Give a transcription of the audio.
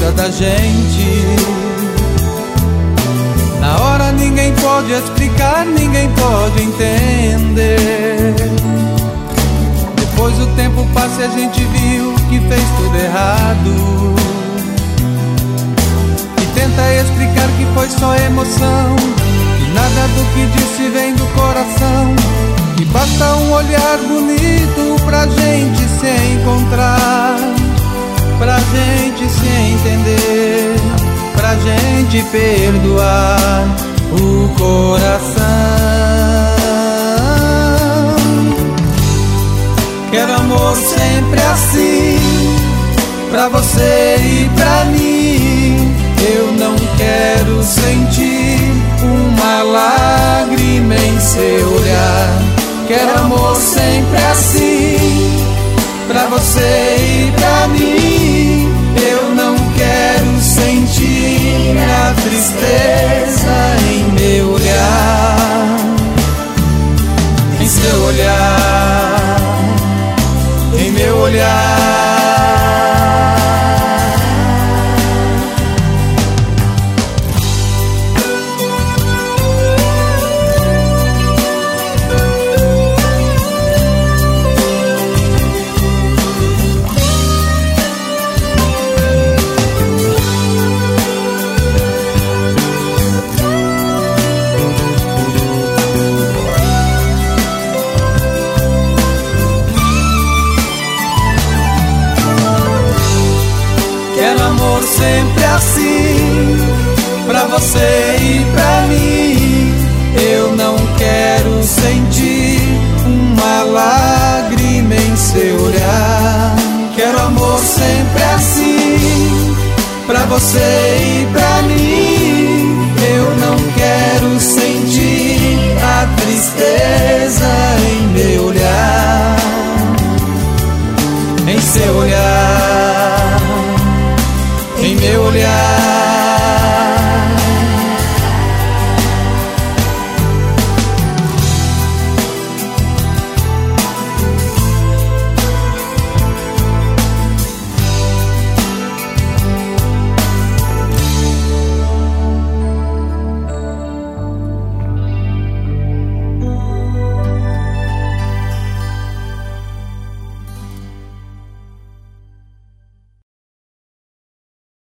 vida da gente. Na hora ninguém pode explicar, ninguém pode entender. Depois o tempo passa e a gente viu que fez tudo errado, e tenta explicar que foi só emoção, que nada do que disse vem do coração, que basta um olhar bonito pra gente se encontrar, pra gente se entender, pra gente perdoar o coração. Quero amor sempre assim, pra você e pra mim. Eu não quero sentir uma lágrima em seu olhar. Quero amor sempre assim, pra você e pra mim. Eu não quero sentir a tristeza em meu olhar, em seu olhar, em meu olhar. Sempre assim, pra você e pra mim. Eu não quero sentir uma lágrima em seu olhar. Quero amor sempre assim, pra você